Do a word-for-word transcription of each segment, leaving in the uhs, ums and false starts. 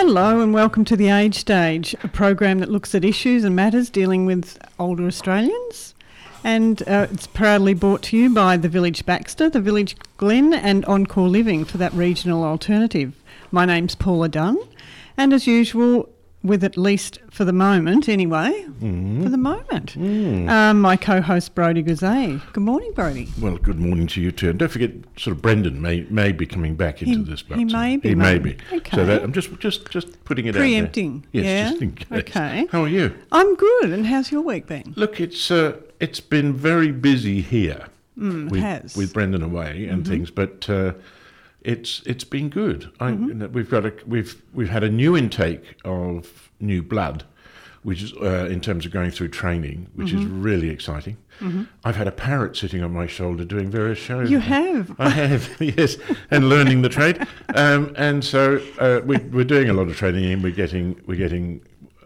Hello and welcome to The Age Stage, a program that looks at issues and matters dealing with older Australians. And uh, it's proudly brought to you by the Village Baxter, the Village Glen and Encore Living for that regional alternative. My name's Paula Dunn, and as usual, with at least for the moment anyway, mm. for the moment, mm. um, my co-host Brodie Guzay. Good morning, Brodie. Well, good morning to you too. And don't forget, sort of Brendan may may be coming back into he, this. He may be. He may be. Okay. So that, I'm just just just putting it Preempting. out there. Yes, yeah? just in case. Okay. How are you? I'm good. And how's your week been? Look, it's uh, it's been very busy here. Mm, with, has. with Brendan away and mm-hmm. things, but uh, it's it's been good. I, mm-hmm. We've got a we've we've had a new intake of new blood, which is uh, in terms of going through training, which mm-hmm. is really exciting. Mm-hmm. I've had a parrot sitting on my shoulder doing various shows. You have? I have, yes, and learning the trade. Um, and so uh, we, we're doing a lot of training, and we're getting we're getting.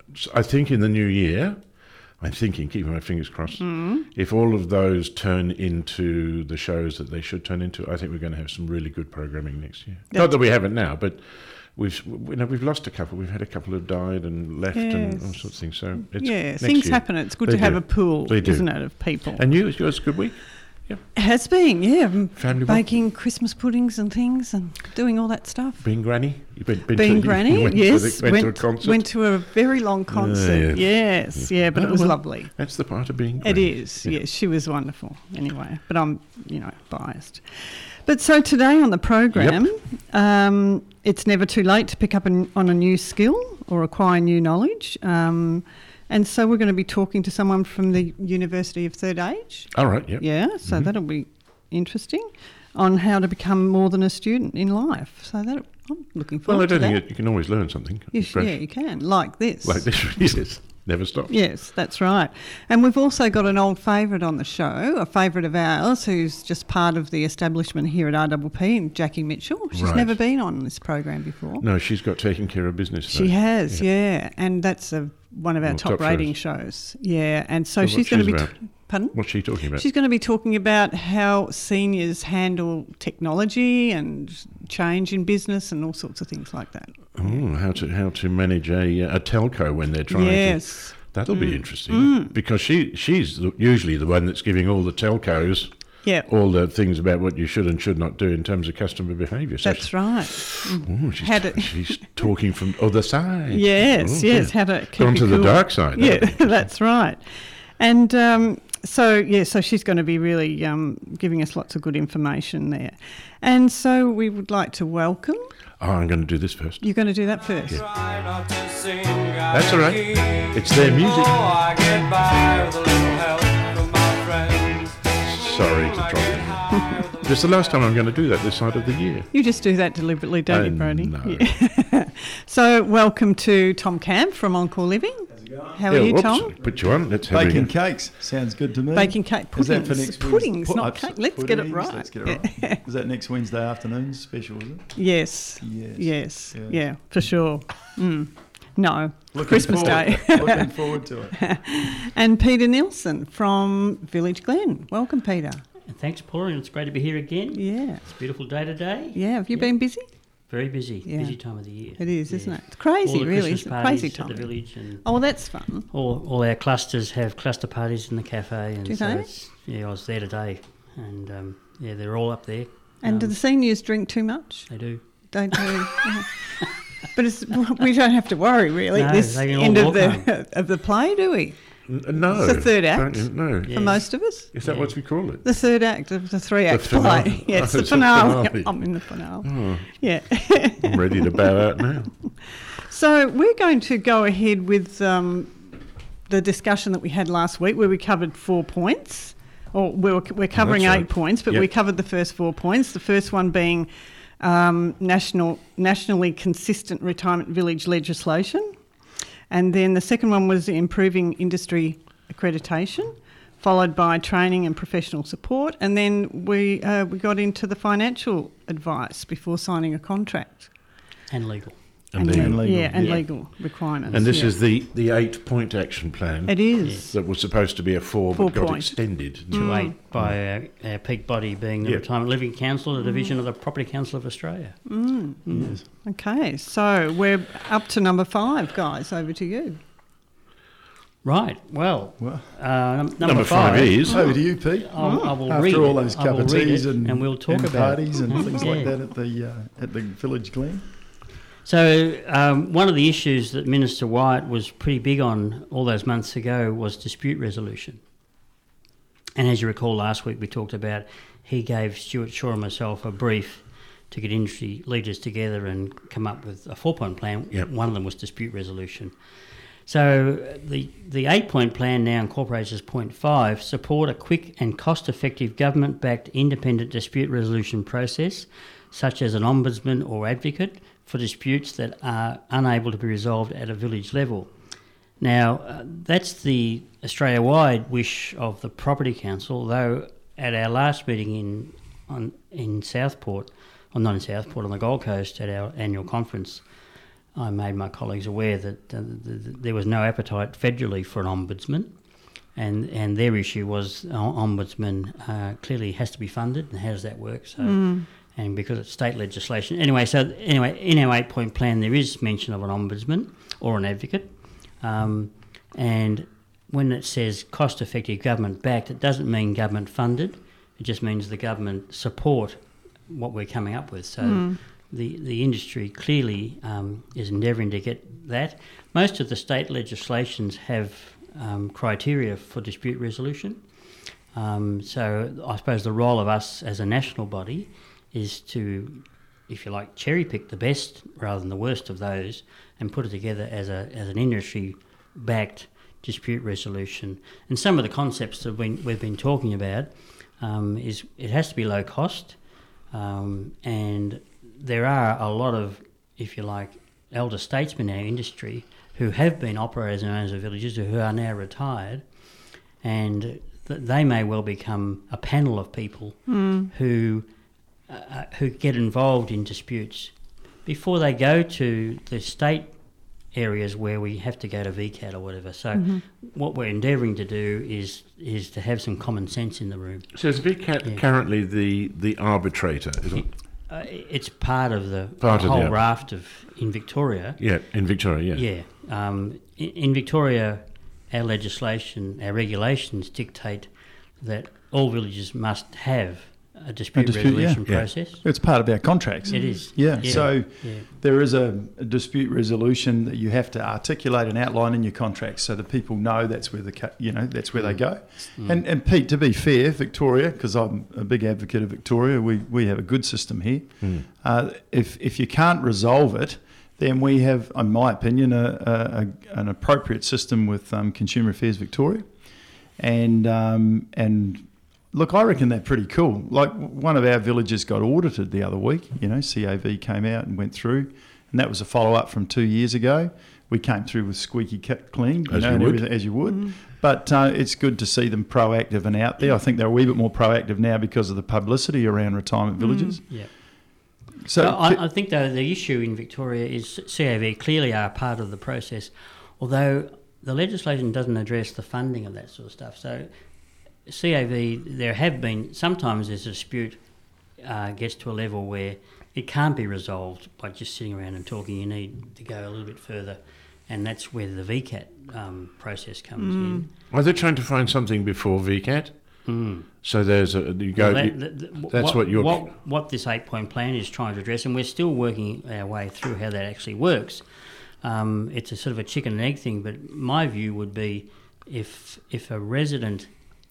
I think in the new year. I'm thinking, keeping my fingers crossed, mm. if all of those turn into the shows that they should turn into, I think we're going to have some really good programming next year. That's Not that we haven't now, but we've you know we've lost a couple. We've had a couple who died and left yes. and all sorts of things. So it's yeah, next things year. happen. It's good they to do. have a pool, they isn't do. it, of people. And you, yours a good week? Yeah. It has been, yeah. Family baking one? Christmas puddings and things and doing all that stuff. Being granny? You've been, been Being to, granny, you went yes. To the, went, went to a concert? Went to a very long concert, uh, yes. yes, yeah, but oh, it was well, lovely. That's the part of being It granny. is, yeah. yes. She was wonderful anyway, but I'm, you know, biased. But so today on the program, yep. um, it's never too late to pick up an, on a new skill or acquire new knowledge. Um, and so we're going to be talking to someone from the University of Third Age. All right, yeah. Yeah, so mm-hmm. that'll be interesting on how to become more than a student in life. So that I'm looking forward well, I don't to that. think it, you can always learn something. Yes, yeah, you can, like this. Like this, yes. Never stops. Yes, that's right. And we've also got an old favourite on the show, a favourite of ours who's just part of the establishment here at R P P, Jackie Mitchell. She's right. never been on this program before. No, she's got Taking Care of Business. She though. has, yeah. yeah. And that's a, one of our well, top, top rating shows. shows. Yeah, and so, so she's going to be... T- pardon? What's she talking about? She's going to be talking about how seniors handle technology and change in business and all sorts of things like that. Oh, how to how to manage a, a telco when they're trying yes. to... That'll mm. be interesting mm. because she she's the, usually the one that's giving all the telcos yeah. all the things about what you should and should not do in terms of customer behaviour. So that's she, right. Mm. Oh, she's, t- she's talking from other side. Yes, oh, yes. Yeah. How to keep Gone to cool. the dark side. Yeah, that's right. And um, so, yeah, so she's going to be really um, giving us lots of good information there. And so we would like to welcome... Oh, I'm going to do this first. You're going to do that first? Yeah. That's all right. It's their music. Sorry to drop it. This is the last time I'm going to do that this side of the year. You just do that deliberately, don't uh, you, Brodie? No. Yeah. So welcome to Tom Camp from Encore Living. How's it going? How are yeah, you, whoops, Tom? Put you on. Let's have Baking a cakes. Sounds good to me. Baking cake puddings. Is that for next puddings, Wednesday? not Put- cake. Let's get it puddings, right. Let's get it right. Is that next Wednesday afternoon special, is it? Yes. Yes. Yes. Yes. Yeah, for sure. Mm. No. Looking Christmas forward, Day. Looking forward to it. And Peter Nielsen from Village Glen. Welcome, Peter. Thanks, Paula, and it's great to be here again. Yeah. It's a beautiful day today. Yeah. Have you yeah. been busy? Very busy. Yeah. Busy time of the year. It is, yeah. isn't it? It's crazy, all the really. Christmas It's parties crazy at time. the village, and Oh, well, that's fun. all, all our clusters have cluster parties in the cafe. And Do so they? It's, yeah, I was there today, and um, yeah, they're all up there. And um, do the seniors drink too much? They do. They do. Yeah. But it's, we don't have to worry, really, No, this they can all end of walk the home. of the play, do we? N- no. It's the third act. Don't you? No. Yeah. For most of us. Is that Yeah. what we call it? The third act of the three-act The finale. play. Yeah, it's Oh, the it's the finale. finale. I'm in the finale. Oh, Yeah. I'm ready to bow out now. So we're going to go ahead with um, the discussion that we had last week where we covered four points. Or we were, we're covering that's eight right. points, but Yep. we covered the first four points. The first one being um, national, nationally consistent retirement village legislation. And then the second one was improving industry accreditation, followed by training and professional support. And then we uh, we got into the financial advice before signing a contract. And legal. And legal. And legal, yeah, and yeah. legal requirements. And this yeah. is the, the eight-point action plan It is. that was supposed to be a four, Four but got point. extended. to Mm. eight by our, our peak body being the Yeah. Retirement Living Council, a division of the Property Council of Australia. Mm. Yes. Okay, so we're up to number five, guys. Over to you. Right, well, Well, uh, num- number, Number five is over to you, Pete. I'll, I will After read all it. those I cup will of read teas it, and, and we'll talk and about parties it. and things like Yeah. that at the uh, at the Village Glen. So um, one of the issues that Minister White was pretty big on all those months ago was dispute resolution. And as you recall, last week we talked about he gave Stuart Shaw and myself a brief to get industry leaders together and come up with a four-point plan. Yep. One of them was dispute resolution. So the the eight-point plan now incorporates as point five, support a quick and cost-effective government-backed independent dispute resolution process, such as an ombudsman or advocate for disputes that are unable to be resolved at a village level. Now, uh, that's the Australia-wide wish of the Property Council, though at our last meeting in on, in Southport, or not in Southport, on the Gold Coast at our annual conference, I made my colleagues aware that uh, th- th- there was no appetite federally for an ombudsman, and, and their issue was uh, ombudsman uh, clearly has to be funded, and how does that work? So, Mm. and because it's state legislation. Anyway, so anyway, in our eight-point plan there is mention of an ombudsman or an advocate, um, and when it says cost-effective government-backed, it doesn't mean government-funded. It just means the government support what we're coming up with. So Mm. the, the industry clearly um, is endeavouring to get that. Most of the state legislations have um, criteria for dispute resolution. Um, so I suppose the role of us as a national body is to, if you like, cherry pick the best rather than the worst of those and put it together as a as an industry-backed dispute resolution. And some of the concepts that we, we've been talking about um, is it has to be low cost, um, and there are a lot of, if you like, elder statesmen in our industry who have been operators and owners of villages who are now retired, and th- they may well become a panel of people Mm. who uh, who get involved in disputes before they go to the state areas where we have to go to V CAT or whatever. So Mm-hmm. what we're endeavouring to do is is to have some common sense in the room. So is V CAT Yeah. currently the, the arbitrator, is it? Uh, it's part of the Part of whole the- raft of in Victoria. Yeah, in Victoria, yeah. Yeah. Um, in, in Victoria, our legislation, our regulations dictate that all villages must have a dispute, dispute, yeah. resolution Yeah. process. It's part of our contracts. It is. Yeah. Yeah. So Yeah. there is a, a dispute resolution that you have to articulate and outline in your contracts, so that people know that's where the ca- you know that's where they go. Mm. And and Pete, to be fair, Victoria, because I'm a big advocate of Victoria, we we have a good system here. Mm. Uh, if if you can't resolve it, then we have, in my opinion, a, a, a an appropriate system with um, Consumer Affairs Victoria, and um, and. Look, I reckon they're pretty cool. Like, one of our villages got audited the other week. You know, C A V came out and went through, and that was a follow-up from two years ago. We came through with squeaky ca- clean, you As know, you and would. everything, as you would. Mm. But uh, it's good to see them proactive and out there. I think they're a wee bit more proactive now because of the publicity around retirement villages. Yeah. So, So I, I think though the issue in Victoria is C A V clearly are part of the process, although the legislation doesn't address the funding of that sort of stuff. So C A V, there have been, sometimes there's a dispute uh, gets to a level where it can't be resolved by just sitting around and talking. You need to go a little bit further, and that's where the V CAT um, process comes in. Are they trying to find something before V CAT? Mm. So there's a, you go, Well, that- you- that- that- that's what you're- What, what this eight-point plan is trying to address, and we're still working our way through how that actually works. Um, it's a sort of a chicken and egg thing, but my view would be if if a resident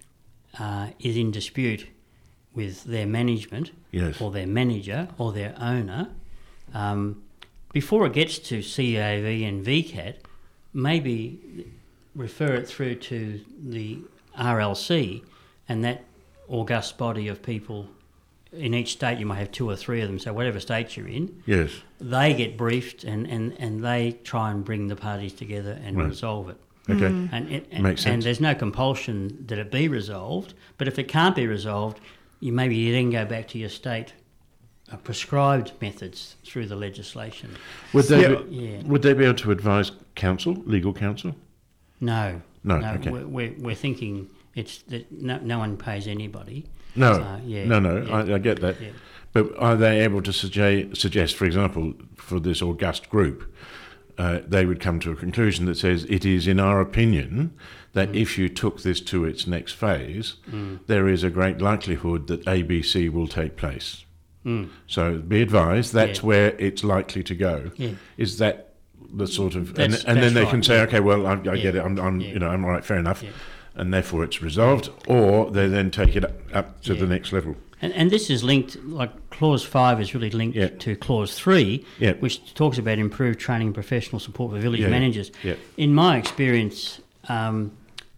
uh, is in dispute with their management yes. or their manager or their owner, um, before it gets to C A V and V CAT, maybe refer it through to the R L C, and that august body of people. In each state you might have two or three of them, so whatever state you're in, Yes. they get briefed and, and, and they try and bring the parties together and Right. resolve it. Okay. And, it, and, Makes sense. and there's no compulsion that it be resolved, but if it can't be resolved, you maybe you then go back to your state uh, prescribed methods through the legislation. Would they Yeah. be, Yeah. would they be able to advise counsel, legal counsel? No. No, no okay. We're, we're, we're thinking it's that no, no one pays anybody. No, Uh, yeah, no, no. yeah. I, I get that. Yeah. But are they able to suggest, suggest, for example, for this august group, uh, they would come to a conclusion that says it is, in our opinion, that Mm. if you took this to its next phase, Mm. there is a great likelihood that A B C will take place. Mm. So be advised, that's Yeah. where it's likely to go. Yeah. Is that the sort of, and, That's- and then that's they right, can say, yeah. okay, well, I, I Yeah. get it, I'm, I'm Yeah. you know, I'm all right, fair enough, Yeah. and therefore it's resolved, or they then take it up, up to Yeah. the next level. And, and this is linked, like clause five is really linked Yeah. to clause three, Yeah. which talks about improved training and professional support for village Yeah. managers. Yeah. In my experience, um,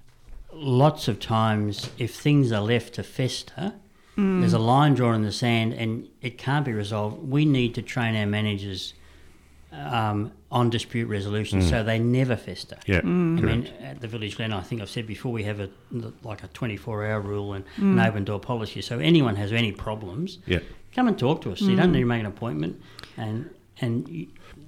lots of times if things are left to fester, there's a line drawn in the sand and it can't be resolved. We need to train our managers um, on dispute resolution so they never fester. Yeah, I mean, correct. at the Village Glen, I think I've said before, we have a like a twenty-four hour rule and an open door policy. So anyone has any problems, Yeah. come and talk to us. You don't need to make an appointment. And and you,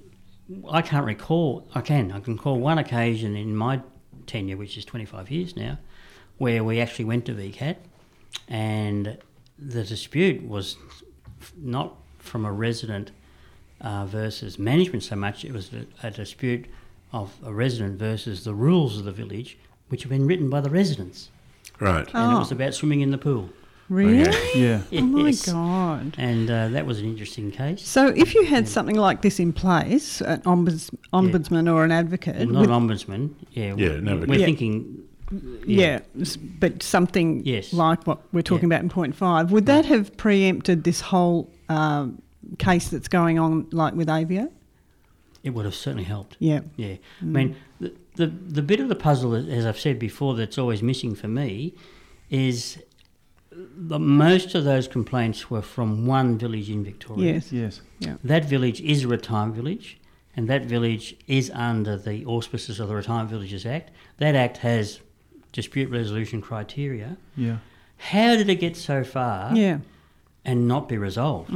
I can't recall. I can. I can call one occasion in my tenure, which is twenty-five years now, where we actually went to V CAT, and the dispute was f- not from a resident uh, versus management so much. It was a, a dispute of a resident versus the rules of the village, which have been written by the residents, Right. and it Oh. was about swimming in the pool. Really? Okay. Yeah. Oh my Yes. God. And uh, that was an interesting case. So if you had something like this in place, an ombuds, ombudsman or an advocate, Well, not would- an ombudsman. Yeah, Yeah, we- no, but- we're Yeah. thinking. yeah, s- but something Yes. like what we're talking Yeah. about in point five, would that have preempted this whole um, case that's going on, like with A V O? It would have certainly helped. Yeah. Yeah, I mean, the, the the bit of the puzzle, that, as I've said before, that's always missing for me, is the most of those complaints were from one village in Victoria. Yes. Yes. That village is a retirement village, and that village is under the auspices of the Retirement Villages Act. That act has dispute resolution criteria. Yeah. How did it get so far Yeah. and not be resolved?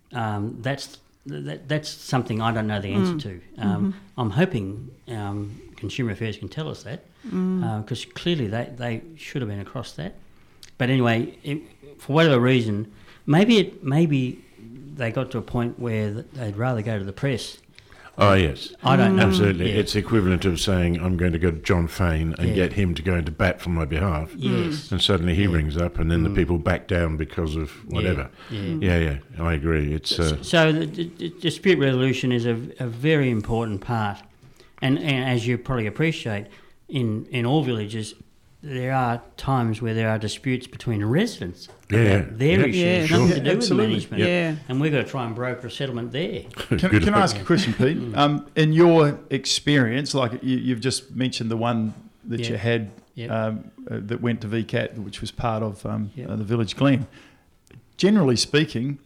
Um, that's that, that's something I don't know the answer to. Um, I'm hoping um, Consumer Affairs can tell us that, because clearly they, they should have been across that. But anyway, it, for whatever reason, maybe it maybe they got to a point where th- they'd rather go to the press. Oh, yes. I don't know. Absolutely. Yeah. It's equivalent of saying, I'm going to go to John Fain and Yeah. get him to go into bat for my behalf. Yes. And suddenly he rings up, and then the people back down because of whatever. Yeah. Yeah, yeah, I agree. It's uh, So the, the, the dispute resolution is a, a very important part, and, and as you probably appreciate, in, in all villages, there are times where there are disputes between residents Yeah, about yeah. their Yeah, issues, yeah, nothing sure. to do with the Absolutely. management, Yeah. and we've got to try and broker a settlement there. Can, Good can I point. ask a question, Pete? Um, in your experience, like you, you've just mentioned the one that Yeah. you had Yep. um, uh, that went to V CAT, which was part of um, Yep. uh, the Village Glen. Generally speaking,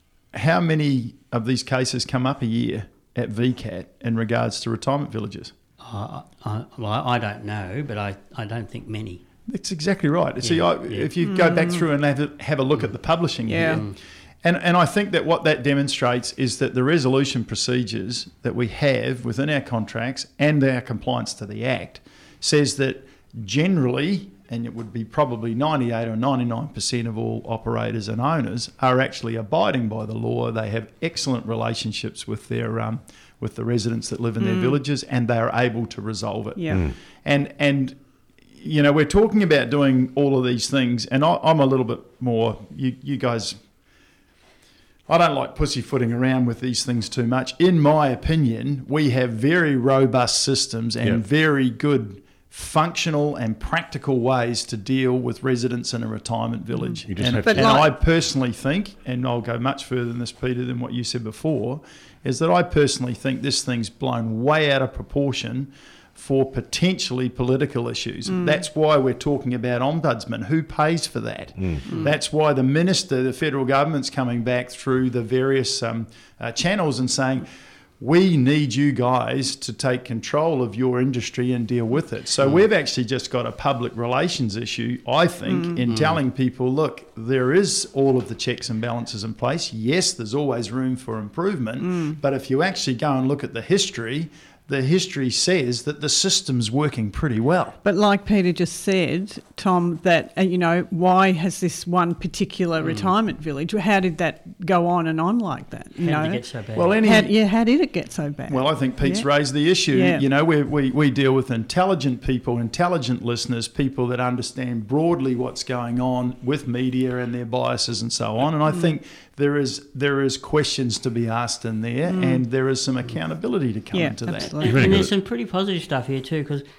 how many of these cases come up a year at V CAT in regards to retirement villages? I, I, well, I don't know, but I, I don't think many. That's exactly right. See, Yeah, I, yeah. if you go back through and have a, have a look at the publishing Yeah. here, and, and I think that what that demonstrates is that the resolution procedures that we have within our contracts and our compliance to the Act says that generally, and it would be probably ninety-eight or ninety-nine percent of all operators and owners are actually abiding by the law. They have excellent relationships with their um, with the residents that live in their villages, and they are able to resolve it. Yeah. And and you know, we're talking about doing all of these things, and I, I'm a little bit more. You you guys, I don't like pussyfooting around with these things too much. In my opinion, we have very robust systems and Yeah. very good functional and practical ways to deal with residents in a retirement village. You just and have to- and But like- I personally think, and I'll go much further than this, Peter, than what you said before, is that I personally think this thing's blown way out of proportion for potentially political issues. That's why we're talking about ombudsman. Who pays for that? That's why the minister, the federal government's coming back through the various um, uh, channels and saying, we need you guys to take control of your industry and deal with it. So mm. we've actually just got a public relations issue, I think, mm. in mm. telling people, look, there is all of the checks and balances in place. Yes, there's always room for improvement, mm. but if you actually go and look at the history, the history says that the system's working pretty well. But like Peter just said, Tom, that, uh, you know, why has this one particular mm. retirement village, how did that go on and on like that? You how know? did it get so bad? Well, any, how, yeah, how did it get so bad? Well, I think Pete's yeah. raised the issue. Yeah. You know, we, we, we deal with intelligent people, intelligent listeners, people that understand broadly what's going on with media and their biases and so on. And I mm. think there is there is questions to be asked in there, mm. and there is some accountability to come yeah, into absolutely. that. And, and there's some pretty positive stuff here too, because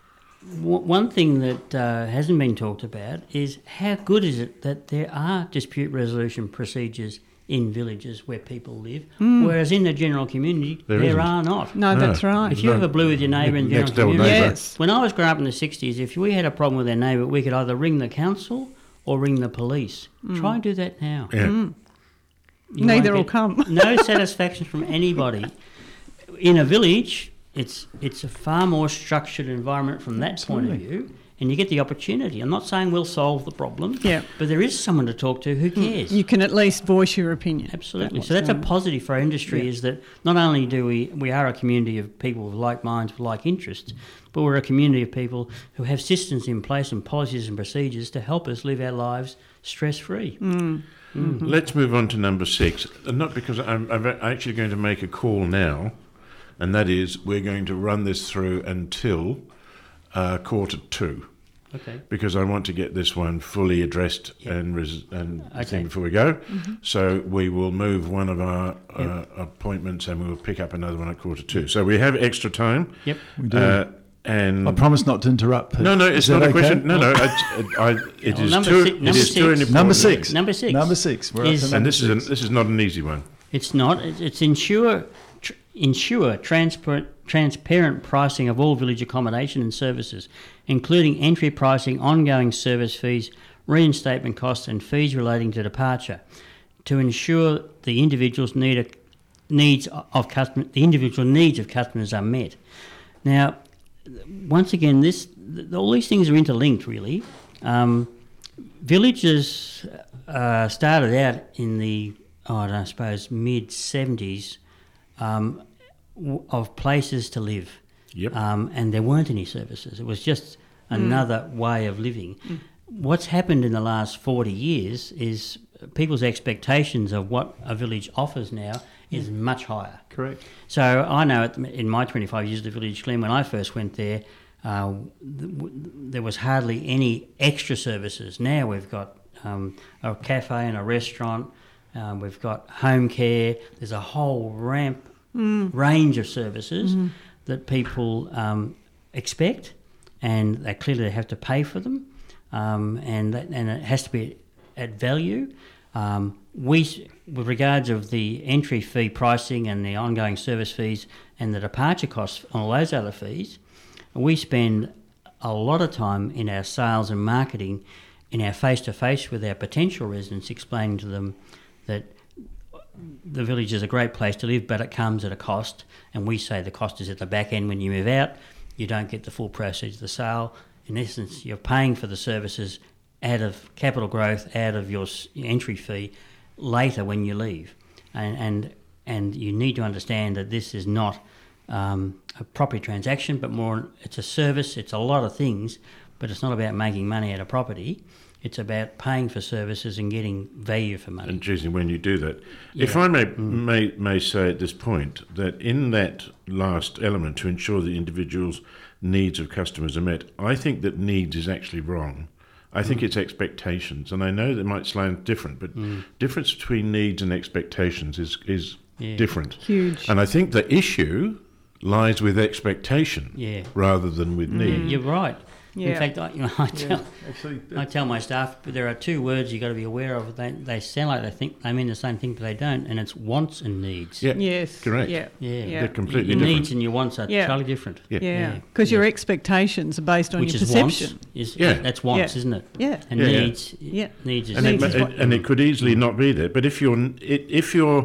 w- one thing that uh, hasn't been talked about is how good is it that there are dispute resolution procedures in villages where people live, mm. whereas in the general community there, there are not. No, no, that's right. If you no. have a blue with your neighbour in the general community, yes. when I was growing up in the sixties, if we had a problem with our neighbour, we could either ring the council or ring the police. Mm. Try and do that now. Yeah. Mm. You Neither will come. No satisfaction from anybody. In a village, it's it's a far more structured environment from that Absolutely. point of view, and you get the opportunity. I'm not saying we'll solve the problem, yeah. but there is someone to talk to who cares. You can at least voice your opinion. Absolutely. So that's a positive for our industry, yeah. is that not only do we, we are a community of people with like minds, with like interests, but we're a community of people who have systems in place and policies and procedures to help us live our lives stress-free. Mm. Mm-hmm. Let's move on to number six. Not because I'm, I'm actually going to make a call now, and that is we're going to run this through until uh, quarter two. Okay. Because I want to get this one fully addressed yep. and res- and okay. thing before we go. Mm-hmm. So we will move one of our uh, yep. appointments and we will pick up another one at quarter two. So we have extra time. Yep. We do. Uh, And I promise not to interrupt. Pete. No, no, it's Is not a okay? question. No, no, I, I, it Well, is number too. six- It number is too six. important. Number six. Number six. Number six. We're up Is- to And number this is an, six. this is not an easy one. It's not. It's, it's ensure tr- ensure transparent transparent pricing of all village accommodation and services, including entry pricing, ongoing service fees, reinstatement costs, and fees relating to departure, to ensure the individual's need of, needs of customer the individual needs of customers are met. Now, once again, this all these things are interlinked, really. Um, villages uh, started out in the, oh, I don't suppose, mid-seventies um, w- of places to live. Yep. Um, and there weren't any services. It was just another mm. way of living. Mm. What's happened in the last forty years is people's expectations of what a village offers now is much higher. Correct. So I know at, in my twenty-five years at the Village Glen, when I first went there, uh, th- w- there was hardly any extra services. Now we've got um, a cafe and a restaurant, um, we've got home care, there's a whole ramp mm. range of services mm. that people um, expect, and they clearly have to pay for them, um, and, that, and it has to be at value. Um, we, with regards of the entry fee pricing and the ongoing service fees and the departure costs on all those other fees, we spend a lot of time in our sales and marketing, in our face-to-face with our potential residents, explaining to them that the village is a great place to live, but it comes at a cost, and we say the cost is at the back end when you move out. You don't get the full proceeds of the sale. In essence, you're paying for the services out of capital growth, out of your entry fee later when you leave. And and, and you need to understand that this is not um, a property transaction, but more it's a service, it's a lot of things, but it's not about making money out of property. It's about paying for services and getting value for money. And choosing when you do that. Yeah. If I may, Mm. may may say at this point that in that last element, to ensure the individual's needs of customers are met, I think that needs is actually wrong. I think mm. it's expectations, and I know that might sound different, but Mm. difference between needs and expectations is is Yeah. different. Huge. And I think the issue lies with expectation Yeah. rather than with Mm. need. You're right. Yeah. In fact, I, you know, I tell, Actually, I tell my staff, but there are two words you've got to be aware of. They, they sound like they think they mean the same thing, but they don't, and it's wants and needs. Yeah, Yes. correct. Yeah. Yeah. Yeah. They're completely Your different. needs and your wants are Yeah. totally different. Yeah. Yeah. Yeah. Because your Yeah. expectations are based on Which your is perception. wants. Is, Yeah. That's wants, Yeah. isn't it? Yeah. And Yeah, yeah. needs, Yeah. needs is and it, Needs ma- is what- and it could easily not be there. But if your if your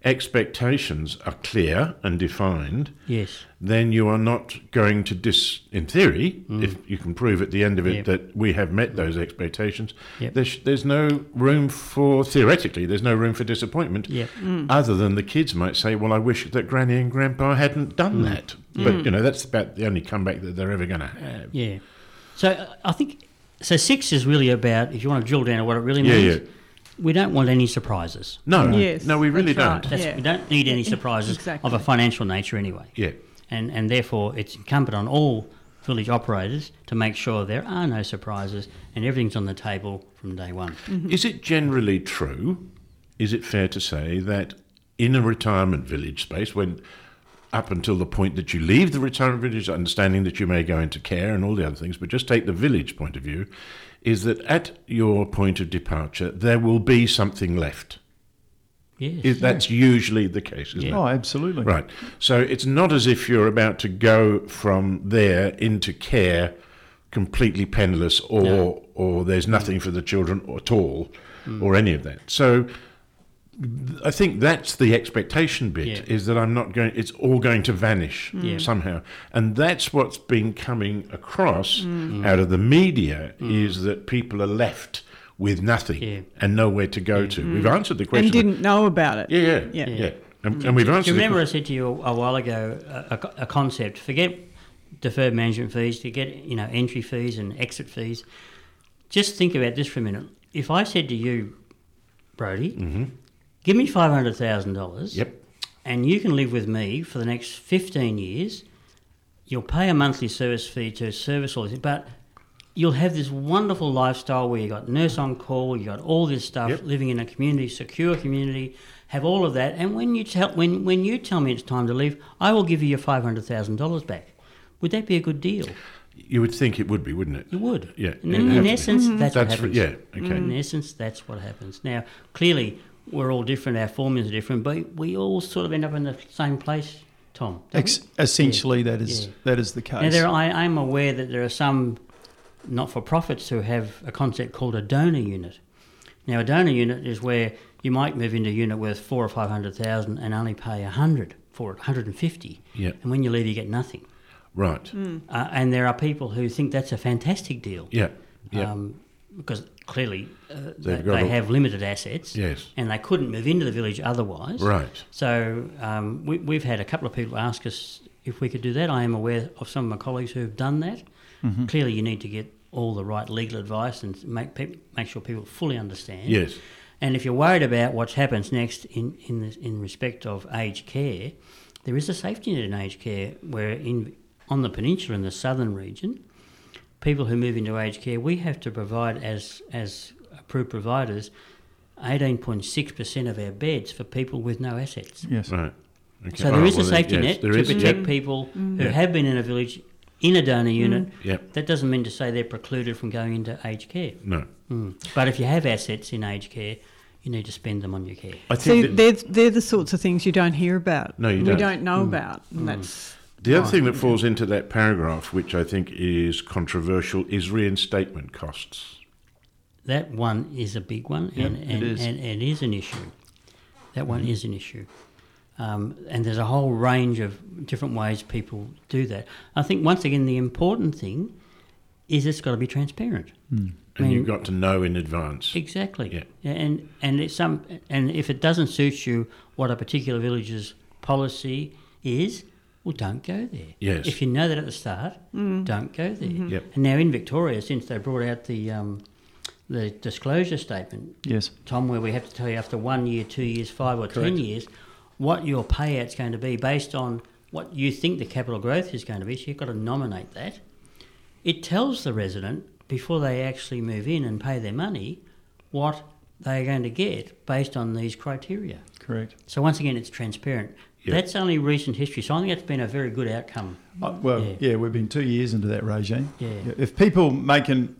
expectations are clear and defined, Yes. then you are not going to dis. In theory, Mm. if you can prove at the end of it Yep. that we have met those expectations, Yep. there's, there's no room for theoretically. There's no room for disappointment. Yep. Other than the kids might say, "Well, I wish that Granny and Grandpa hadn't done Mm. that." But you know, that's about the only comeback that they're ever going to have. Yeah. So uh, I think so. Six is really about, if you want to drill down to what it really Yeah, means. yeah. We don't want any surprises. No, Yes, no, we really that's don't. right. That's, Yeah. We don't need any surprises Exactly. of a financial nature anyway. Yeah, And and therefore it's incumbent on all village operators to make sure there are no surprises and everything's on the table from day one. Is it generally true? Is it fair to say that in a retirement village space, when up until the point that you leave the retirement village, understanding that you may go into care and all the other things, but just take the village point of view, is that at your point of departure there will be something left? Yes. Is, that's usually the case, isn't Yeah. it? Oh, absolutely. Right. So it's not as if you're about to go from there into care completely penniless, or No. or there's nothing for the children at all, or any of that. So th- I think that's the expectation bit, Yeah. is that I'm not going. It's all going to vanish Yeah. somehow, and that's what's been coming across Mm. out of the media, is that people are left with nothing Yeah. and nowhere to go to. We've answered the question. And didn't know about it. Yeah, yeah, Yeah. yeah. And, and we've Do answered. you the remember I question. said to you a, a while ago a, a, a concept? Forget deferred management fees, to get you know entry fees and exit fees. Just think about this for a minute. If I said to you, Brody, Mhm. give me five hundred thousand dollars, Yep. and you can live with me for the next fifteen years. You'll pay a monthly service fee to service all this, but you'll have this wonderful lifestyle where you got nurse on call, you got all this stuff, Yep. living in a community, secure community, have all of that. And when you tell when when you tell me it's time to leave, I will give you your five hundred thousand dollars back. Would that be a good deal? You would think it would be, wouldn't it? You would. Yeah. In, it'd in have to be. essence, that's, That's what for, happens. yeah. Okay. In essence, that's what happens. Now, clearly, we're all different. Our formulas are different, but we all sort of end up in the same place, Tom. don't Ex- we? essentially, that is Yeah. that is the case. Now, there, I, I'm aware that there are some not-for-profits who have a concept called a donor unit. Now, a donor unit is where you might move into a unit worth four or five hundred thousand and only pay a hundred for it, one hundred and fifty, Yeah. and when you leave, you get nothing. Right. Uh, and there are people who think that's a fantastic deal. Yeah. Yeah. Um, because clearly uh, they, They've got they a- have limited assets, Yes. and they couldn't move into the village otherwise. Right. So um, we, we've had a couple of people ask us if we could do that. I am aware of some of my colleagues who have done that. Mm-hmm. Clearly, you need to get all the right legal advice and make peop make sure people fully understand. Yes. And if you're worried about what happens next in in, this, in respect of aged care, there is a safety net in aged care where in on the peninsula in the southern region, people who move into aged care, we have to provide as as approved providers eighteen point six percent of our beds for people with no assets. Yes. Right. Okay. So there Oh, is well, a then, safety yes, net there to is, protect yeah. people who Yeah. have been in a village in a donor unit. Yep. That doesn't mean to say they're precluded from going into aged care. No. Mm. But if you have assets in aged care, you need to spend them on your care. I See, think that they're, they're the sorts of things you don't hear about. No, you we don't. don't know about. And that's the other thing that falls into that paragraph, which I think is controversial, is reinstatement costs. That one is a big one, Yeah, and, it and, is. and, and it is an issue. That one is an issue. Um, and there's a whole range of different ways people do that. I think, once again, the important thing is it's got to be transparent. And I mean- you've got to know in advance. Exactly. Yeah. And and it's some and if it doesn't suit you what a particular village's policy is, well, don't go there. Yes. If you know that at the start, don't go there. Yep. And now in Victoria, since they brought out the um, the disclosure statement, Yes. Tom, where we have to tell you after one year, two years, five or ten Correct. years, what your payout's going to be based on what you think the capital growth is going to be. So you've got to nominate that. It tells the resident before they actually move in and pay their money what they're going to get based on these criteria. Correct. So once again, it's transparent. Yeah. That's only recent history, so I think that's been a very good outcome. Uh, well, Yeah. yeah. we've been two years into that regime. Yeah. If people making,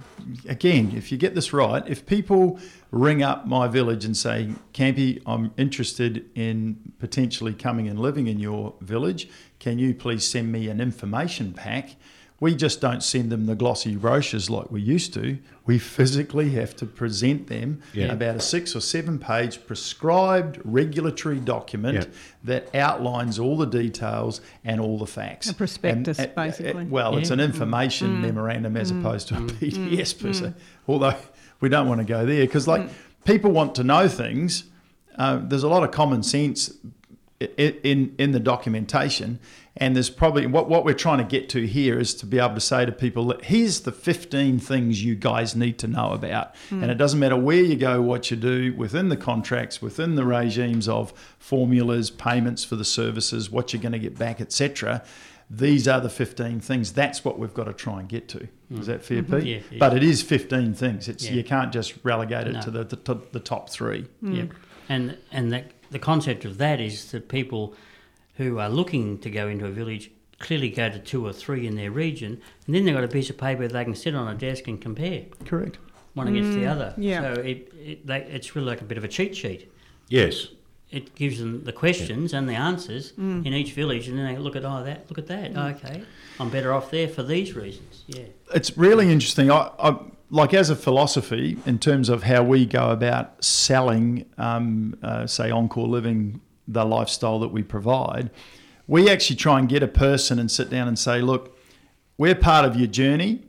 again, if you get this right, if people ring up my village and say, Campy, I'm interested in potentially coming and living in your village, can you please send me an information pack we just don't send them the glossy brochures like we used to. We physically have to present them Yeah. about a six or seven page prescribed regulatory document Yeah. that outlines all the details and all the facts. A prospectus, And- and- basically. well, it's Yeah. an information memorandum as opposed to a P D S per se. Although we don't want to go there because, like, people want to know things. Uh, there's a lot of common sense i- in in the documentation, and there's probably what what we're trying to get to here is to be able to say to people that here's the fifteen things you guys need to know about, and it doesn't matter where you go, what you do within the contracts, within the regimes of formulas, payments for the services, what you're going to get back, et cetera. These are the fifteen things. That's what we've got to try and get to. Is that fair, Pete? Yeah, yeah. But it is fifteen things. It's Yeah. you can't just relegate it No. to the, the to the top three. Yeah, and and that the concept of that is that people who are looking to go into a village clearly go to two or three in their region, and then they've got a piece of paper they can sit on a desk and compare Correct. one against the other. yeah. So it, it they, it's really like a bit of a cheat sheet. Yes. It gives them the questions and the answers in each village, and then they look at oh that look at that okay, I'm better off there for these reasons. Yeah. It's really interesting. I, I like as a philosophy in terms of how we go about selling, um, uh, say, Encore Living, the lifestyle that we provide. We actually try and get a person and sit down and say, look, we're part of your journey.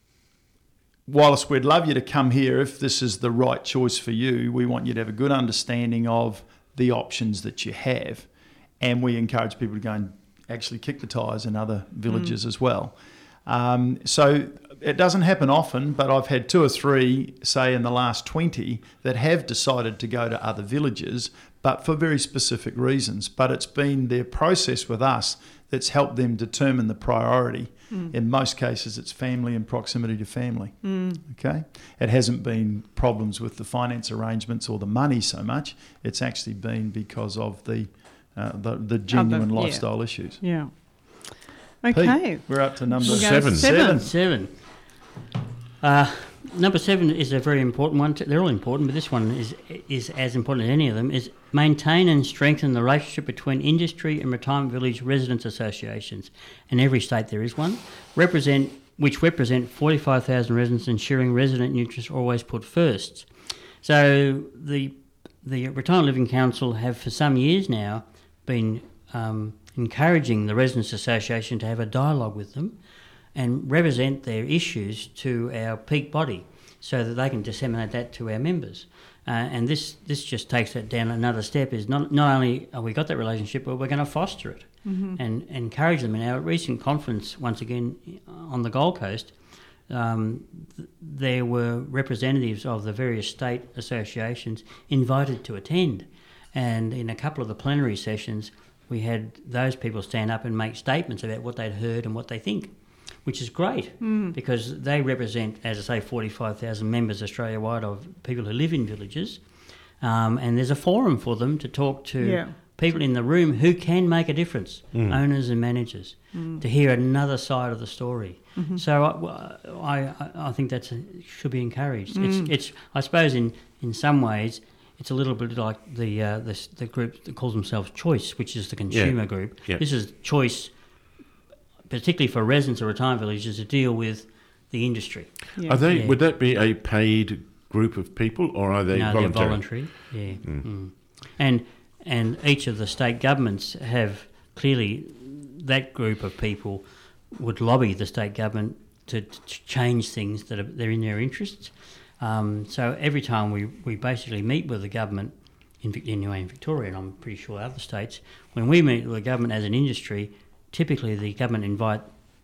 Whilst we'd love you to come here if this is the right choice for you, we want you to have a good understanding of the options that you have. And we encourage people to go and actually kick the tyres in other villages as well. Um, so it doesn't happen often, but I've had two or three, say in the last twenty, that have decided to go to other villages, but for very specific reasons. But it's been their process with us that's helped them determine the priority. Mm. In most cases, it's family and proximity to family. Mm. Okay, it hasn't been problems with the finance arrangements or the money so much. It's actually been because of the uh, the, the genuine Other, yeah. lifestyle issues. Yeah. Pete, Okay. we're up to number We'll go Seven. Seven. Seven. Uh, number seven is a very important one. They're all important, but this one is is as important as any of them. Is maintain and strengthen the relationship between industry and retirement village residents associations. In every state there is one. Represent which represent forty-five thousand residents, ensuring resident interests are always put first. So the the Retirement Living Council have for some years now been um, encouraging the Residents Association to have a dialogue with them and represent their issues to our peak body so that they can disseminate that to our members. Uh, and this, this just takes that down another step, is not, not only have we got that relationship, but we're going to foster it mm-hmm. and, and encourage them. In our recent conference, once again, on the Gold Coast, um, th- there were representatives of the various state associations invited to attend. And in a couple of the plenary sessions, we had those people stand up and make statements about what they'd heard and what they think, which is great mm. because they represent, as I say, forty-five thousand members Australia-wide of people who live in villages. Um, and there's a forum for them to talk to yeah. people in the room who can make a difference, mm. owners and managers, mm. to hear another side of the story. Mm-hmm. So I, I, I think that should be encouraged. Mm. It's, it's, I suppose in, in some ways, it's a little bit like the, uh, the the group that calls themselves Choice, which is the consumer yeah. group. Yeah. This is Choice, particularly for residents of retirement villages, to deal with the industry. Yeah. Are they? Yeah. Would that be a paid group of people, or are they no, voluntary? they're voluntary. Yeah, mm. Mm. and and each of the state governments have clearly that group of people would lobby the state government to, to change things that are they're in their interests. Um, so every time we, we basically meet with the government, in, anyway in Victoria, and I'm pretty sure other states, when we meet with the government as an industry, typically the government invite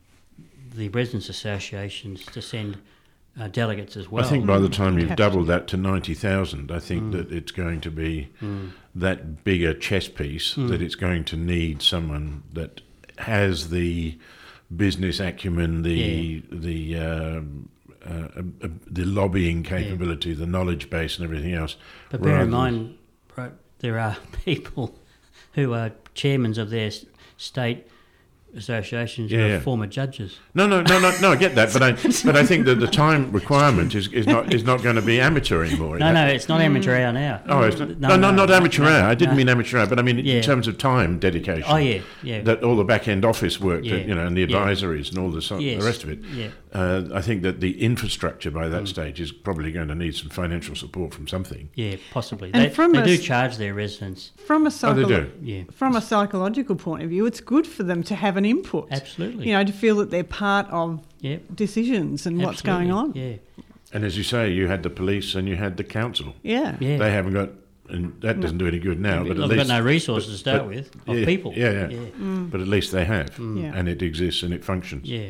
the residents' associations to send uh, delegates as well. I think by the time you've Have doubled that to ninety thousand, I think Mm. that it's going to be Mm. that bigger chess piece Mm. that it's going to need someone that has the business acumen, the Yeah. the um, uh, uh, the lobbying capability, the knowledge base, and everything else. But bear in rather- mind, right, there are people who are chairmen of their s- state associations Yeah, are yeah. former judges. No, no, no, no, no. I get that, but I, but I think that the time requirement is, is not is not going to be amateur anymore. No, no, it's not amateur hour now. Oh, it's not, no, no, not amateur hour. I didn't mean amateur hour, but I mean Yeah. in terms of time dedication. Oh, yeah, yeah. That all the back end office work, Yeah. that, you know, and the Yeah. advisories and all the, so, Yes. the rest of it. Yeah. Uh, I think that the infrastructure by Mm. that stage is probably going to need some financial support from something. Yeah, possibly. And They, from they a do s- charge their residents. From a Oh, they psycholo- do. Yeah, from a psychological point of view, it's good for them to have an input. absolutely. You know, to feel that they're part of yeah, decisions and what's going on. Yeah, And as you say, you had the police and you had the council. Yeah. yeah. They haven't got, and that doesn't do any good now. But at They've least got no resources to start but- with of yeah, people. Yeah, yeah. yeah, But at least they have, Yeah. and it exists and it functions. yeah.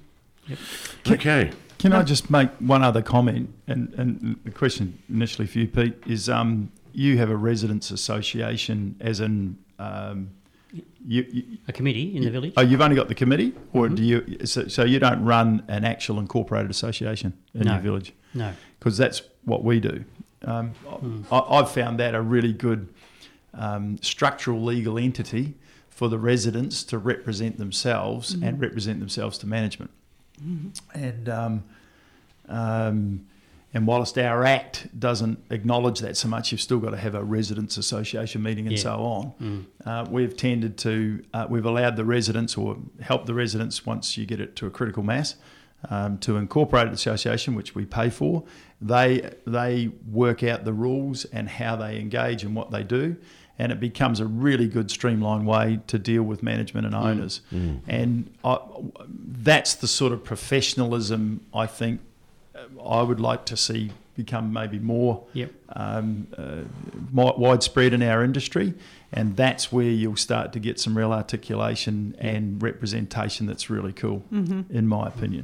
Okay. Can I just make one other comment? And, and the question initially for you, Pete, is um, you have a residents' association, as in um, you, you. A committee in the village. Oh, you've only got the committee, or Mm-hmm. do you? So, so you don't run an actual incorporated association in No. your village, No. because that's what we do. Um, Hmm. I, I've found that a really good um, structural legal entity for the residents to represent themselves and represent themselves to management. And um, um, and whilst our Act doesn't acknowledge that so much, you've still got to have a residents' association meeting and Yeah. so on. Mm. Uh, we've tended to uh, we've allowed the residents, or help the residents once you get it to a critical mass, um, to incorporate an association, which we pay for. They they work out the rules and how they engage and what they do. And it becomes a really good streamlined way to deal with management and owners. And I, that's the sort of professionalism I think I would like to see become maybe more Yep. um, uh, more widespread in our industry. And that's where you'll start to get some real articulation and representation that's really cool, in my opinion.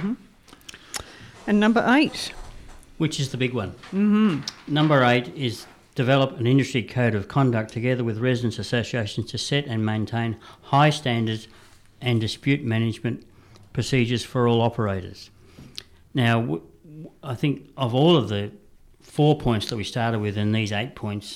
And number eight. Which is the big one. Mm-hmm. Number eight is develop an industry code of conduct together with residents' associations to set and maintain high standards and dispute management procedures for all operators. Now, w- w- I think of all of the four points that we started with and these eight points,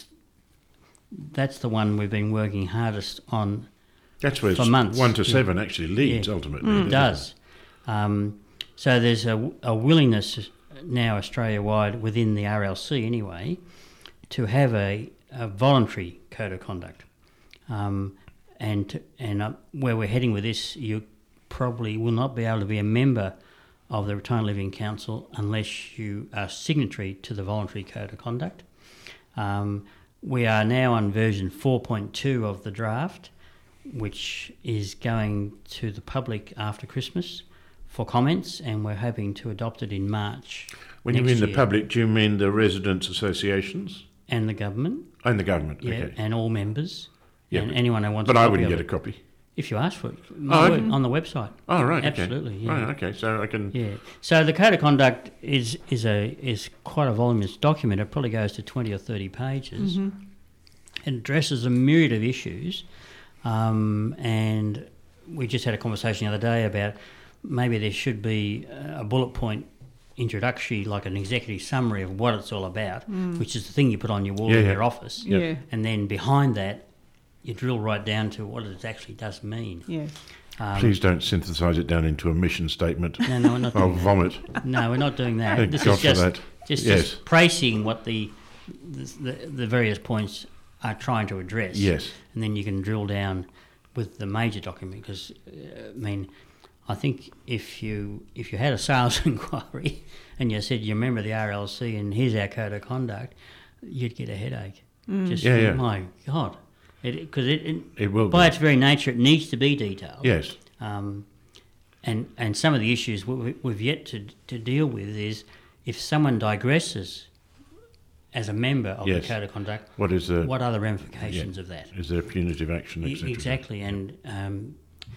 that's the one we've been working hardest on. That's where For it's months. one to Yeah. seven actually leads Yeah. ultimately. It doesn't does. Um, so there's a, a willingness now Australia-wide within the R L C anyway to have a, a voluntary code of conduct. Um, and to, and uh, where we're heading with this, you probably will not be able to be a member of the Retirement Living Council unless you are signatory to the voluntary code of conduct. Um, we are now on version four point two of the draft, which is going to the public after Christmas for comments, and we're hoping to adopt it in March. When you next mean the year. public, do you mean the residents' associations And the government, and the government? yeah, Okay. and all members, Yeah, and but- anyone who wants But a I copy wouldn't of get a it. copy. If you ask for it, Oh, on, okay. the, on the website. Oh, right. Absolutely, Okay. yeah. Right, okay. So I can. Yeah. So the code of conduct is is a is quite a voluminous document. It probably goes to twenty or thirty pages. It addresses a myriad of issues, um, and we just had a conversation the other day about maybe there should be a bullet point introductory, like an executive summary of what it's all about, which is the thing you put on your wall Yeah, in yeah. your office, Yeah. Yeah. and then behind that, you drill right down to what it actually does mean. Yeah. Um, Please don't synthesise it down into a mission statement. No, no, we're not I'll doing that. vomit. No, we're not doing that. Thank this God is just, for that. just, Yes. just praising what the, the the various points are trying to address. Yes. And then you can drill down with the major document because, uh, I mean, I think if you if you had a sales inquiry and you said you're a member of the R L C and here's our code of conduct, you'd get a headache. Just Yeah, think, yeah. my God, because it, it, It will by be. its very nature it needs to be detailed. Yes. Um, and and some of the issues we, we've yet to to deal with is if someone digresses as a member of Yes. the code of conduct, What is the? what are the ramifications yeah. of that? Is there punitive action, et E- cetera? exactly, and um,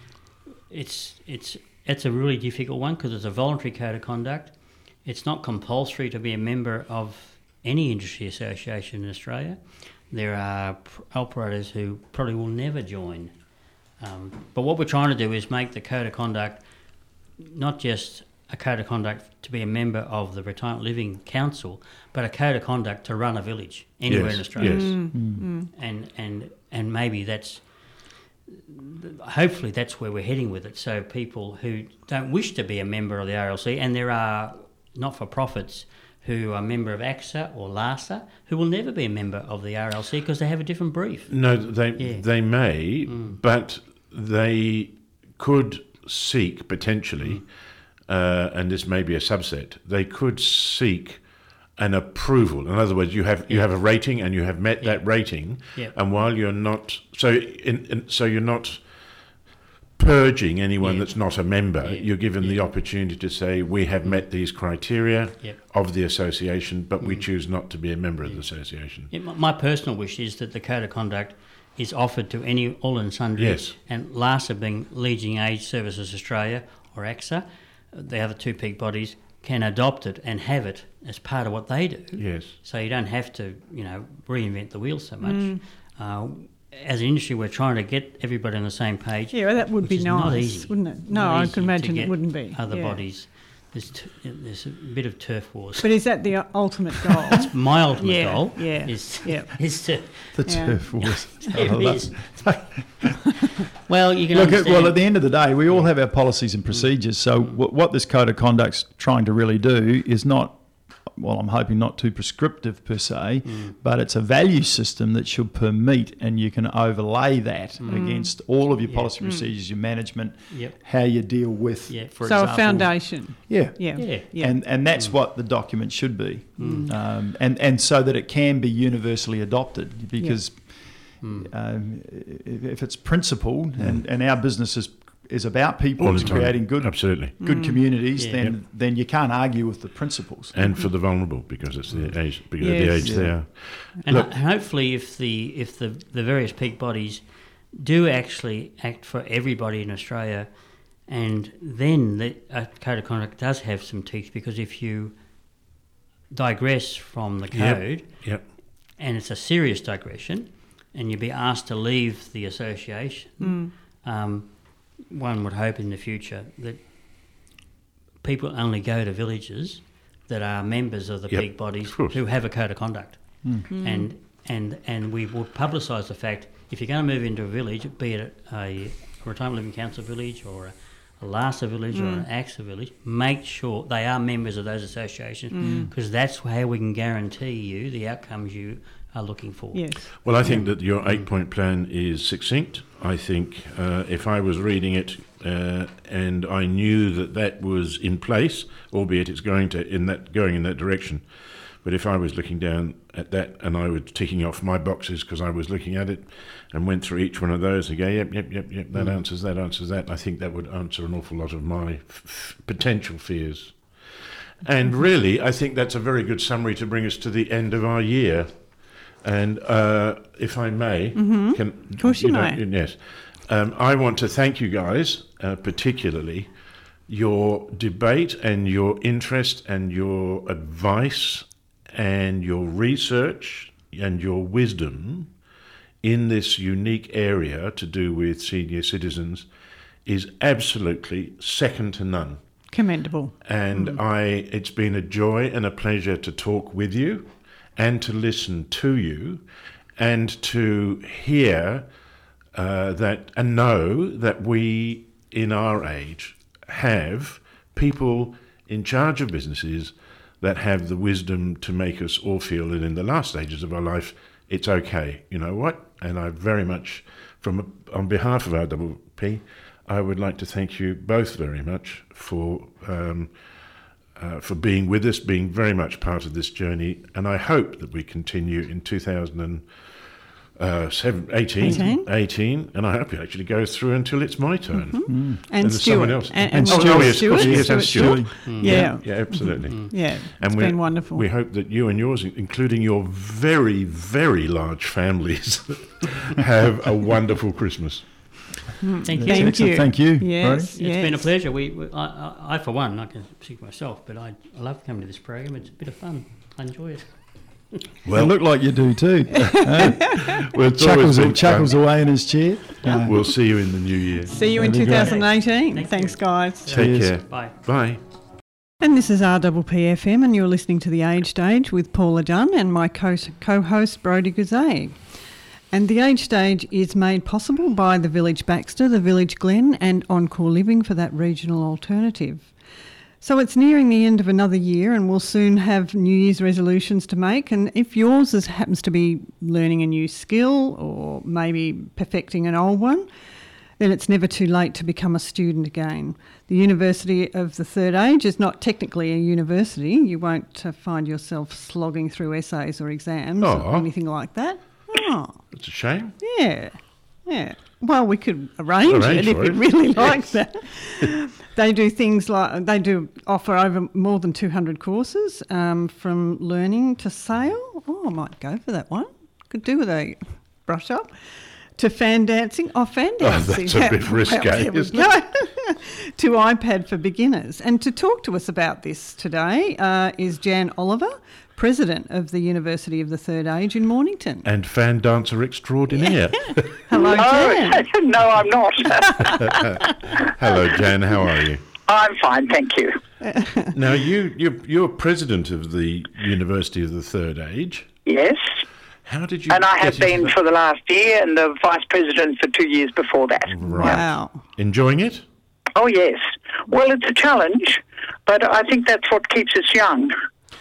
it's it's it's a really difficult one because it's a voluntary code of conduct. It's not compulsory to be a member of any industry association in Australia. There are pr- operators who probably will never join. Um, but what we're trying to do is make the code of conduct not just a code of conduct to be a member of the Retirement Living Council, but a code of conduct to run a village anywhere Yes, in Australia. yes. Mm. And and and maybe that's hopefully that's where we're heading with it. So people who don't wish to be a member of the R L C, and there are not-for-profits who are a member of AXA or LASA, who will never be a member of the R L C because they have a different brief. No, they Yeah. they may, Mm. but they could seek potentially, uh, and this may be a subset. They could seek an approval. In other words, you have you Yeah. have a rating, and you have met Yeah. that rating, Yeah. and while you're not so in, in, so you're not purging anyone Yeah. that's not a member, Yeah. you're given the Yeah. opportunity to say, we have met these criteria Yeah. of the association, but we Mm. choose not to be a member of the association. Yeah, my my personal wish is that the code of conduct is offered to any all and sundry, Yes. and LASA being Leading Age Services Australia or AXA, the other two peak bodies, can adopt it and have it as part of what they do. Yes. So you don't have to, you know, reinvent the wheel so much. Uh, as an industry, we're trying to get everybody on the same page. Yeah, that would which be is not nice, easy. wouldn't it? No, Not I easy could to imagine get it wouldn't be. Other yeah. bodies, there's t- there's a bit of turf wars. But is that the ultimate goal? My ultimate Yeah, goal yeah, is yeah. is to The Yeah. turf wars. it Oh, is. Well, you can Look, at, understand. well, at the end of the day, we all have our policies and procedures. So, w- what this code of conduct's trying to really do is not, well, I'm hoping not too prescriptive per se, but it's a value system that should permeate, and you can overlay that against all of your Yeah. policy procedures, your management, Yep. how you deal with, Yeah. for so example. a foundation. Yeah. Yeah. Yeah. Yeah. And and that's what the document should be, um, and and so that it can be universally adopted. Because um, if, if it's principled, and, and our business is is about people All the and time. creating good Absolutely. good communities, Yeah. then Yep. then you can't argue with the principles. And for the vulnerable, because it's the age, because of the Yes. age Yeah. they are. And Look- ho- hopefully, if the if the, the various peak bodies do actually act for everybody in Australia, and then the uh, code of conduct does have some teeth, because if you digress from the Yep. code, Yep. and it's a serious digression, and you'd be asked to leave the association, um, one would hope in the future that people only go to villages that are members of the Yep, peak bodies of course. who have a code of conduct. And and and we will publicise the fact, if you're going to move into a village, be it a, a retirement living council village or a, a LASA village or an AXA village, make sure they are members of those associations, because that's how we can guarantee you the outcomes you are looking for. Yes. Well, I think that your eight-point plan is succinct. I think uh, if I was reading it uh, and I knew that that was in place, albeit it's going to in that going in that direction, but if I was looking down at that and I was ticking off my boxes because I was looking at it and went through each one of those and go, yep, yep, yep, yep, that answers that, answers that, I think that would answer an awful lot of my f- f- potential fears. And really, I think that's a very good summary to bring us to the end of our year. And uh, if I may, can, Of course you don't- may. Yes, um, I want to thank you guys, uh, particularly your debate and your interest and your advice and your research and your wisdom in this unique area to do with senior citizens is absolutely second to none. Commendable. And I, it's been a joy and a pleasure to talk with you and to listen to you and to hear uh, that and know that we in our age have people in charge of businesses that have the wisdom to make us all feel that in the last stages of our life it's okay. You know what? And I very much, from on behalf of R W P, I would like to thank you both very much for um, uh, for being with us, being very much part of this journey, and I hope that we continue in two thousand eighteen, eighteen. eighteen, and I hope it actually goes through until it's my turn. And there's Stuart. someone else. And, And and Stuart. Stuart. Oh, yes, of course, yes, and Stuart. Yeah. Yeah, absolutely. Yeah. And It's we- been wonderful. We hope that you and yours, including your very, very large families, have a wonderful Christmas. Thank you. Thank Excellent. you. Thank you, Yes. Brodie. It's yes. been a pleasure. We, we I, I, I, for one, I can speak for myself, but I, I love coming to this program. It's a bit of fun. I enjoy it. Well, it looked like you do too. Uh, Well, it's always chuckles been chuckles fun. away in his chair. Uh, We'll see you in the new year. See you in That'd be great. twenty eighteen. Thank Thanks, you. guys. Take Cheers. care. Bye. Bye. And this is R P P F M, and you're listening to The Aged Age with Paula Dunn and my co- co-host Brodie Guzay. And the Age Stage is made possible by the Village Baxter, the Village Glen and Encore Living for that regional alternative. So it's nearing the end of another year and we'll soon have New Year's resolutions to make. And if yours is, happens to be learning a new skill or maybe perfecting an old one, then it's never too late to become a student again. The University of the Third Age is not technically a university. You won't uh, find yourself slogging through essays or exams Oh. or anything like that. Oh, It's a shame. yeah, yeah. Well, we could arrange, Arrange it if for you it. really like that. They do things like, they do offer over more than two hundred courses, um, from learning to sail. Oh, I might go for that one. Could do with a brush up. To fan dancing. Oh, fan Oh, dancing. that's a bit Well, risque, there we isn't go. To iPad for beginners. And to talk to us about this today uh, is Jan Oliver, President of the University of the Third Age in Mornington. And fan dancer extraordinaire. Hello, Jan. Oh, no, I'm not. Hello, Jan. How are you? I'm fine, thank you. Now, you, you're, you're president of the University of the Third Age. Yes, How did you and I get have into been that? for the last year and the vice president for two years before that. Right. Wow. Enjoying it? Oh, yes. Well, it's a challenge, but I think that's what keeps us young.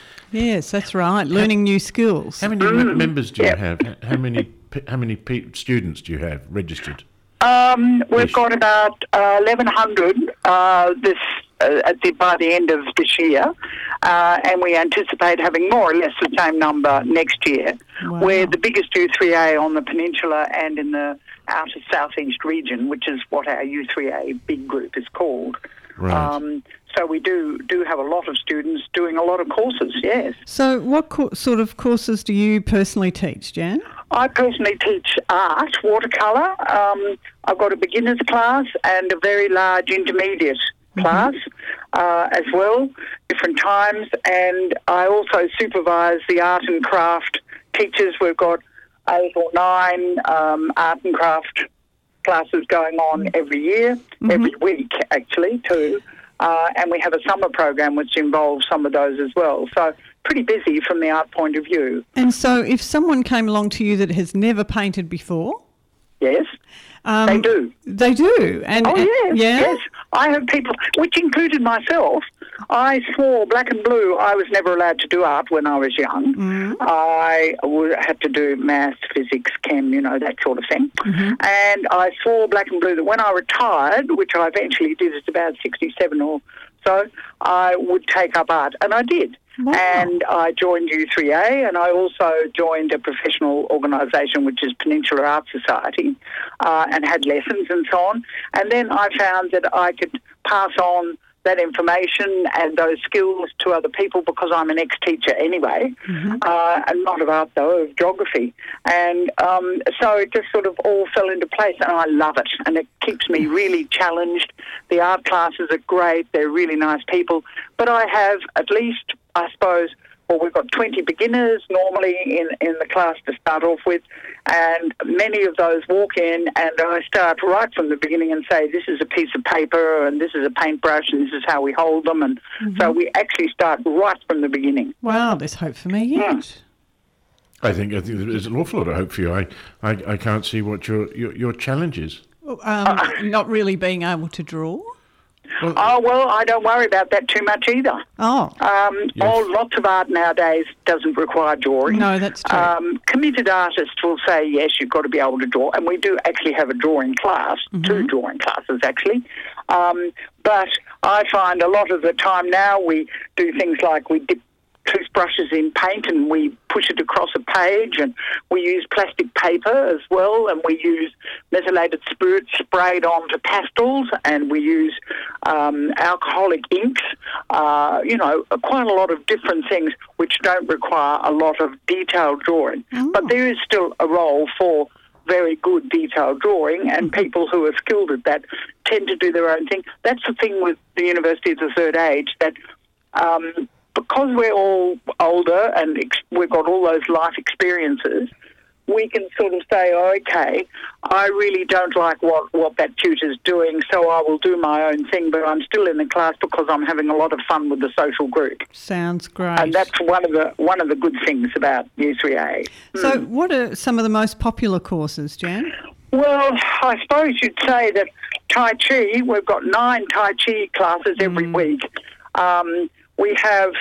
Yes, that's right. Learning new skills. How many m- members do you yeah. have? H- How many p- how many pe- students do you have registered? Um, we've Yes. got about uh, eleven hundred uh, this uh, at the, by the end of this year, uh, and we anticipate having more or less the same number next year. Wow. We're the biggest U three A on the peninsula and in the outer southeast region, which is what our U three A big group is called. Right. Um, so we do do have a lot of students doing a lot of courses, yes. So what co- sort of courses do you personally teach, Jan? I personally teach art, watercolour. Um, I've got a beginner's class and a very large intermediate class uh, as well, different times. And I also supervise the art and craft teachers. We've got eight or nine um, art and craft classes going on every year, every week actually too. Uh, and we have a summer program which involves some of those as well. So pretty busy from the art point of view. And so if someone came along to you that has never painted before, Yes, um, they do. They do. And, Oh, and- yes, yeah? yes. I have people, which included myself. I swore black and blue I was never allowed to do art when I was young. Mm-hmm. I would had to do maths, physics, chem, you know, that sort of thing. Mm-hmm. And I swore black and blue that when I retired, which I eventually did at about sixty-seven or so, I would take up art. And I did. Wow. And I joined U three A, and I also joined a professional organisation, which is Peninsula Art Society, uh, and had lessons and so on. And then I found that I could pass on that information and those skills to other people because I'm an ex-teacher anyway, Mm-hmm. uh, and not of art though, of geography. And um, so it just sort of all fell into place, and I love it. And it keeps me really challenged. The art classes are great. They're really nice people. But I have at least, I suppose, well, we've got twenty beginners normally in, in the class to start off with, and many of those walk in and I start right from the beginning and say, this is a piece of paper and this is a paintbrush and this is how we hold them. And so we actually start right from the beginning. Wow, there's hope for me yet. I think I think there's an awful lot of hope for you. I, I, I can't see what your, your your challenge is. Um, not really being able to draw. Oh, well, I don't worry about that too much either. Oh, Um, Yes. all, lots of art nowadays doesn't require drawing. no, that's true. Um, committed artists will say, yes, you've got to be able to draw. And we do actually have a drawing class, two drawing classes actually. Um, but I find a lot of the time now we do things like we dip toothbrushes in paint and we push it across a page, and we use plastic paper as well, and we use methylated spirit sprayed onto pastels, and we use um, alcoholic inks, uh, you know, quite a lot of different things which don't require a lot of detailed drawing. But there is still a role for very good detailed drawing, and people who are skilled at that tend to do their own thing. That's the thing with the University of the Third Age, that um, because we're all older and ex- we've got all those life experiences, we can sort of say, oh, okay, I really don't like what, what that tutor's doing, so I will do my own thing, but I'm still in the class because I'm having a lot of fun with the social group. Sounds great. And that's one of the one of the good things about U three A. So Mm. what are some of the most popular courses, Jan? Well, I suppose you'd say that Tai Chi, we've got nine Tai Chi classes every Mm. week. Um, we have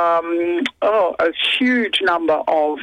um, oh, a huge number of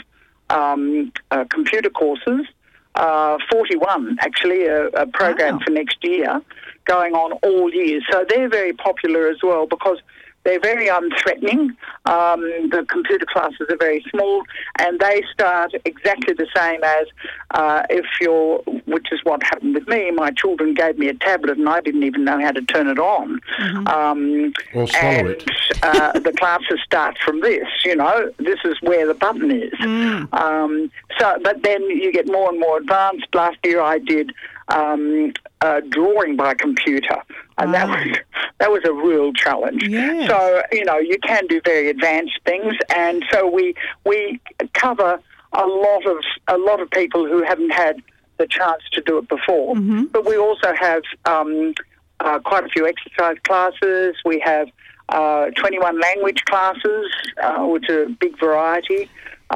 um, uh, computer courses, uh, forty-one actually, a, a program Wow. for next year, going on all year. So they're very popular as well because they're very unthreatening. Um, the computer classes are very small, and they start exactly the same as uh, if you're, which is what happened with me. My children gave me a tablet, and I didn't even know how to turn it on. Mm-hmm. Um, Or swallow and, it. uh, the classes start from this. You know, this is where the button is. Mm. Um, so, but then you get more and more advanced. Last year, I did um, uh, drawing by computer, and that Wow. was that was a real challenge. Yes. So you know, you can do very advanced things, and so we we cover a lot of a lot of people who haven't had the chance to do it before. Mm-hmm. But we also have um, uh, quite a few exercise classes. We have uh, twenty-one language classes, uh, which are a big variety,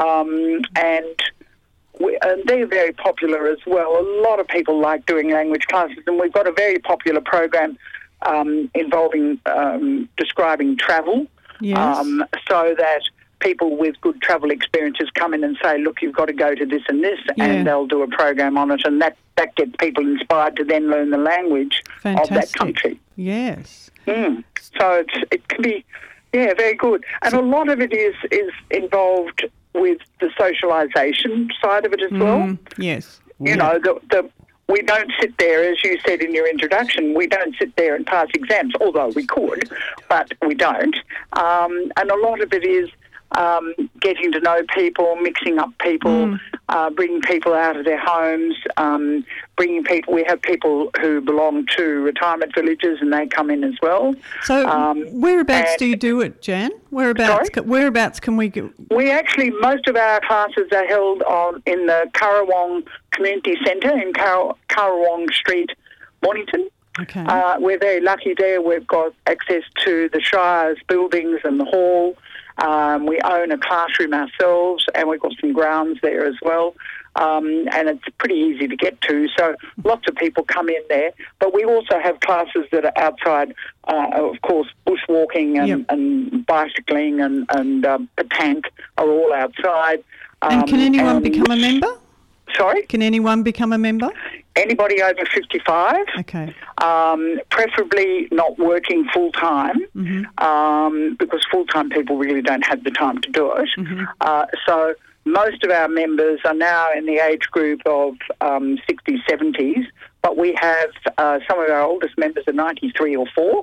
um, and. We, and they're very popular as well. A lot of people like doing language classes, and we've got a very popular program um, involving um, describing travel, Yes. um, so that people with good travel experiences come in and say, look, you've got to go to this and this, Yeah. and they'll do a program on it, and that, that gets people inspired to then learn the language of that Fantastic. country. Yes. Mm. So it's, it can be, yeah, very good. And a lot of it is, is involved with the socialisation side of it as well. Mm, yes. You know, the, the we don't sit there, as you said in your introduction, we don't sit there and pass exams, although we could, but we don't. Um, and a lot of it is um, getting to know people, mixing up people, Mm. uh, bringing people out of their homes, um, bringing people. We have people who belong to retirement villages, and they come in as well. So Um, whereabouts and- do you do it, Jan? Whereabouts? Sorry? ca- Whereabouts can we go? We actually, most of our classes are held on in the Currawong Community Centre in Cur- Currawong Street, Mornington. Okay. Uh, we're very lucky there. We've got access to the Shire's buildings and the hall. Um, we own a classroom ourselves, and we've got some grounds there as well. Um, and it's pretty easy to get to, so lots of people come in there. But we also have classes that are outside, uh, of course, bushwalking and, Yep. and bicycling and, and uh, petanque are all outside. and can Um, anyone and- become a member? Sorry? Can anyone become a member? Anybody over fifty-five. Okay. Um, preferably not working full time, Mm-hmm. um, because full time people really don't have the time to do it. Mm-hmm. Uh, so most of our members are now in the age group of um, sixties, seventies, but we have uh, some of our oldest members are ninety-three or four,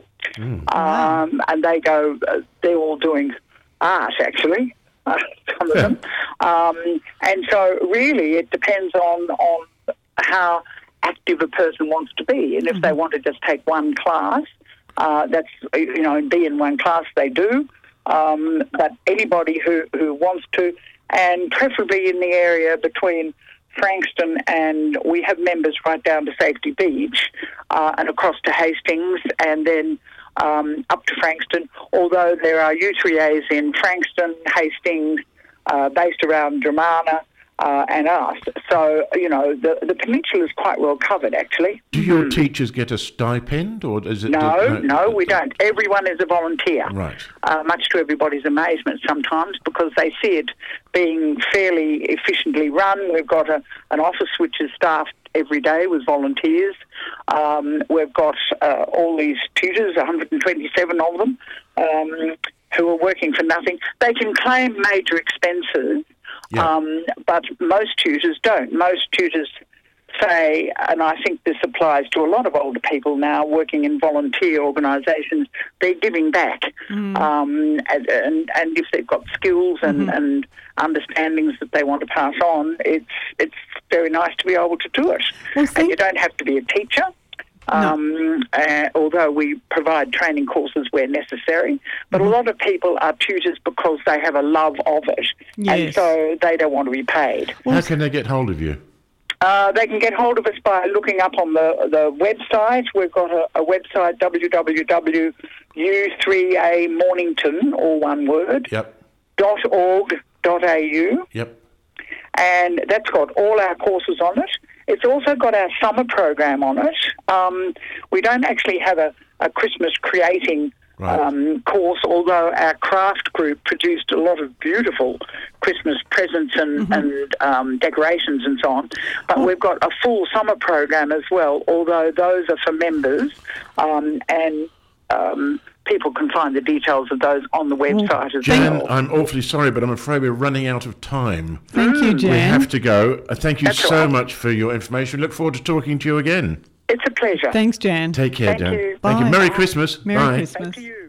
Wow. um, and they go. Uh, they're all doing art actually. Uh, some of them, um, and so really it depends on on how active a person wants to be, and if they want to just take one class, uh, that's you know, and be in one class, they do. Um, but anybody who, who wants to, and preferably in the area between Frankston and we have members right down to Safety Beach uh, and across to Hastings, and then um, up to Frankston. Although there are U three As in Frankston, Hastings, uh, based around Dramana. Uh, and us. So, you know, the the peninsula is quite well covered, actually. Do your teachers get a stipend, or is it? No, no, we don't. Everyone is a volunteer. Right. Uh, much to everybody's amazement sometimes, because they see it being fairly efficiently run. We've got a, an office which is staffed every day with volunteers. Um, we've got uh, all these tutors, one hundred twenty-seven of them, um, who are working for nothing. They can claim major expenses. Yeah. Um, but most tutors don't. Most tutors say, and I think this applies to a lot of older people now working in volunteer organisations, they're giving back. Mm. Um, and, and, and if they've got skills and, Mm-hmm. and understandings that they want to pass on, it's it's very nice to be able to do it. Well, And think- you don't have to be a teacher. Um, uh, although we provide training courses where necessary, but Mm-hmm. a lot of people are tutors because they have a love of it, and Yes. so they don't want to be paid. How can they get hold of you? Uh, they can get hold of us by looking up on the, the website. We've got a, a website, w w w dot u three a mornington, all one word, Yep. dot org dot a u, Yep. and that's got all our courses on it. It's also got our summer program on it. Um, we don't actually have a, a Christmas creating Right. um, course, although our craft group produced a lot of beautiful Christmas presents and, and um, decorations and so on. But we've got a full summer program as well, although those are for members, um, and um, people can find the details of those on the website as Jan, well. I'm awfully sorry, but I'm afraid we're running out of time. Thank you, Jan. We have to go. Uh, thank you That's all so right. much for your information. Look forward to talking to you again. It's a pleasure. Thanks, Jan. Take care, Thank Jan. you. Thank you. Bye. Merry Christmas. Merry Bye. Christmas. Thank you.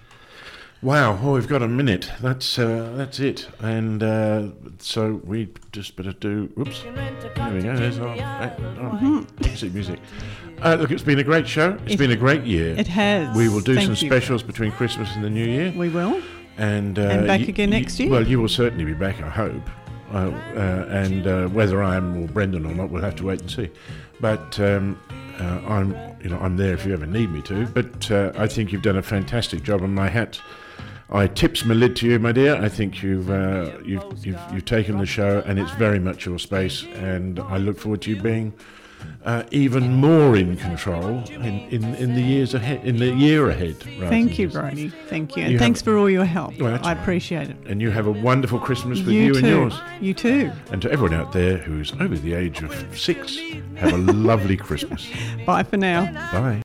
Wow. Oh, we've got a minute. That's uh, that's it. And uh, so we just better do. Whoops. There we go. There's our oh, music. Music. Uh, look, it's been a great show. It's It- been a great year. It has. We will do Thank some you. specials between Christmas and the New Year. We will. And, uh, And back y- again y- next year? Well, you will certainly be back, I hope. Uh, uh, and uh, whether I am or Brendan or not, we'll have to wait and see. But um, uh, I'm, you know, I'm there if you ever need me to. But uh, I think you've done a fantastic job, and my hat, I tips my lid to you, my dear. I think you've, uh, you've, you've, you've taken the show, and it's very much your space. And I look forward to you being uh, even more in control in, in, in the years ahead, in the year ahead. rather Thank than you, just- Brody. Thank you. You And have- thanks for all your help. Well, that's I all right. appreciate it. And you have a wonderful Christmas with you you too. and yours. You too. And to everyone out there who's over the age of six, have a lovely Christmas. Bye for now. Bye.